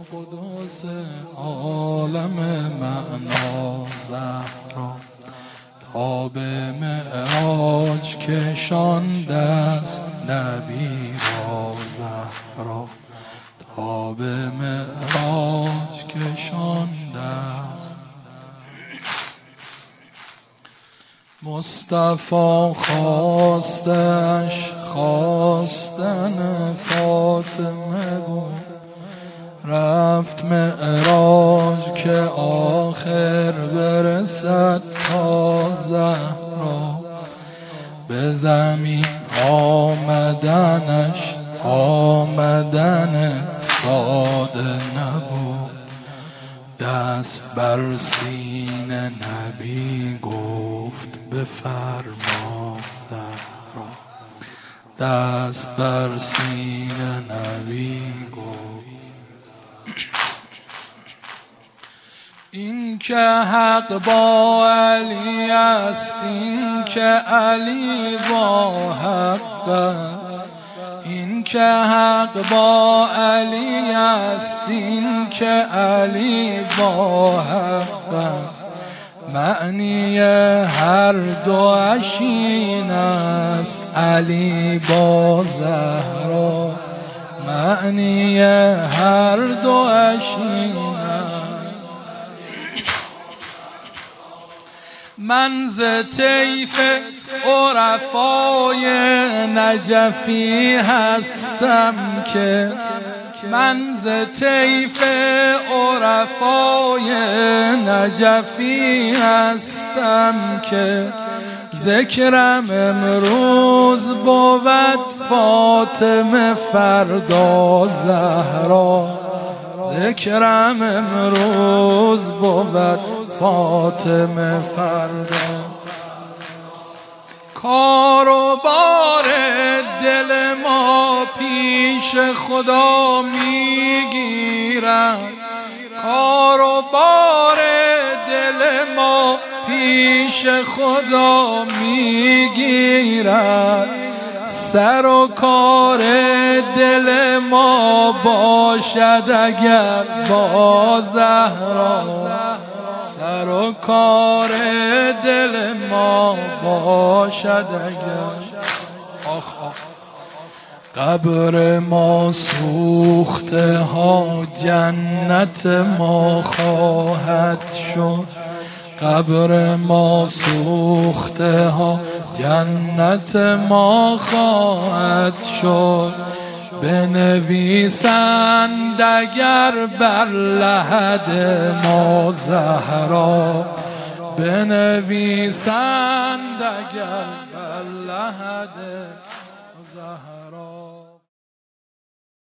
قدوس عالم معنا زهرا، تا به معراج کشانده است نبی را زهرا، تا به معراج کشانده است. مصطفی خواستش خواستن فاطمه بود، رفت معراج که آخر برسد تا زهرا، به زمین آمدن ساده نبود، دست بر سینه نبی گفت بفرما زهرا، دست بر سینه نبی گفت. این که حق با علی است، این که علی با حق است، این که حق با علی است، این که علی با حق است. معنی هر دواش این است، علی با زهرا، معنی هر دواش این است. من ز طیف عرفای نجفی هستم که، من ز طیف عرفای نجفی هستم که، ذکرم امروز بود فاطمه فردا زهرا، ذکرم امروز بود فاطمه فردا. کار و بار دل ما پیش خدا میگیرد، کار و بار دل ما پیش خدا میگیرد، سر و کار دل ما باشد اگر با زهرا، سر و کار دل ما باشد اگر. قبر ما سوخته ها جنت ما خواهد شد، قبر ما سوخته ها جنت ما خواهد شد. بنویسند اگر بر لحد ما زهرا، بنویسند اگر بر لحد زهرا.